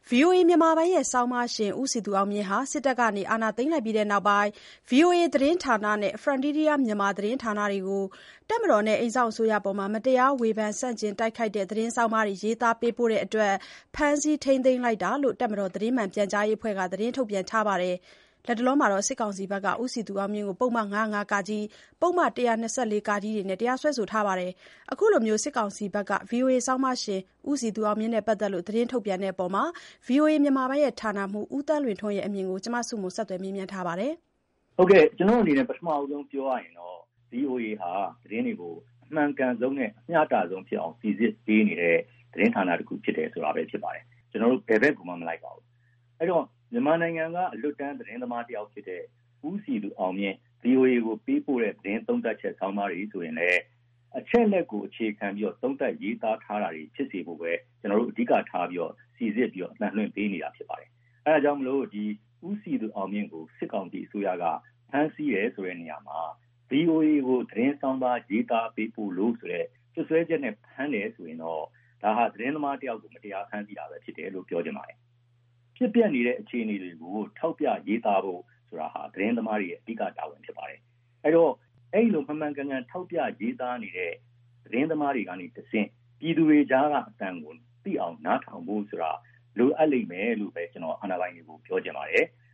VOA မြန်မာပိုင်းရဲ့ဆောင်းပါးရှင်ဦးစည်သူအောင်မြင့်ဟာစစ်တပ်ကနေအာဏာသိမ်းလိုက်ပြီးနောက်ပိုင်း VOA သတင်းဌာနနဲ့ Frontier မြန်မာသတင်းဌာနတွေကို တပ်မတော်နဲ့အိမ်စောင့်အစိုးရအပေါ်မတရားဝေဖန်ဆန့်ကျင်တိုက်ခိုက်တဲ့သတင်းဆောင်းပါးတွေရေးသားပေးပို့တဲ့အတွက် ဖမ်းဆီးထိန်းသိမ်းလိုက်တာလို့ တပ်မတော်သတင်းမှန်ပြန်ကြားရေးအဖွဲ့ကသတင်းထုတ်ပြန်ထားပါတယ်။ လတ်တလောမှာစစ်ကောင်စီဘက်ကဦးစည်သူအောင်မြင့်ကိုပုဒ်မ ၅၀၅-က၊ ပုဒ်မ ၁၂၄-ကတို့နဲ့တရားစွဲဆိုထားပါတယ်။ အခုလိုစစ်ကောင်စီဘက်က VOA ဆောင်းပါးရှင်ဦးစည်သူအောင်မြင့်နဲ့ပတ်သက်လို့သတင်းထုတ်ပြန်တဲ့အပေါ် VOA မြန်မာပိုင်းဌာနမှူးဦးသန်းလွင်ထွန်းရဲ့အမြင်ကိုမဆုမွန်ဆက်သွယ်မေးမြန်းထားပါတယ်။ဟုတ်ကဲ့ကျွန်တော်အနေနဲ့ပထမအဆုံးပြောရရင်တော့ VOA ဟာသတင်းတွေကိုအမှန်ကန်ဆုံးနဲ့အမျှတဆုံးဖြစ်အောင်စီစစ်ပေးနေတဲ့သတင်းဌာနတစ်ခုဖြစ်တယ်ဆိုတာပဲဖြစ်ပါတယ်။ကျွန်တော်တို့ဘယ်ဘက်မှမလိုက်ပါဘူး။အဲ့တော့မြန်မာနိုင်ငံကအလွတ်တန်းသတင်းသမားတယောက်ဖြစ်တဲ့ဦးစည်သူအောင်မြင့် VOA ကိုပေးပို့တဲ့သတင်းသုံးသပ်ချက်ဆောင်းပါးတွေဆိုရင်လည်းအချက်လက်ကိုအခြေခံပြီးတော့သုံးသပ်ရေးသားထားတာတွေဖြစ်စေဖို့ပဲကျွန်တော်တို့အဓိကထားပြီးတော့စီစစ်ပြီးတော့အနှံ့လွှင့်ပေးနေတာဖြစ်ပါတယ်။အဲဒါကြောင့်မလို့ဒီဦးစီသူအောင်မြင့်ကိုစစ်ကောင်စီအစိုးရကဖမ်းဆီးရဲဆိုတဲ့နေရာမှာ VOA ကိုသတင်းဆောင်ပါရေးသားပေးဖို့လို့ဆိုတဲ့စွဲချက်နဲ့ဖမ်းတယ်ဆိုရင်တော့ဒါဟာသတင်းသမားတယောက်ကိုမတရားဖမ်းဆီးတာပဲဖြစ်တယ်လို့ပြောချင်ပါတယ်။ဖြစ်ပျက်နေတဲ့အခြေအနေတွေကိုထောက်ပြရေးသားဖို့ဆိုတာဟာသတင်းသမားတွေရဲ့အဓိကတာဝန်ဖြစ်ပါတယ်။အဲတော့အဲ့လိုမှန်ကန်ကန်ထောက်ပြရေးသားနေတဲ့သတင်းသမားတွေကနေတဆင့်ပြည်သူတွေကြားကအတန်ကိုသိအောင်နားထောင်ဖို့ဆိုတာလိုအပ်လိမ့်မယ်လို့ပဲကျွန်တော်အာဏာပိုင်တွေကိုပြောချင်ပါတယ်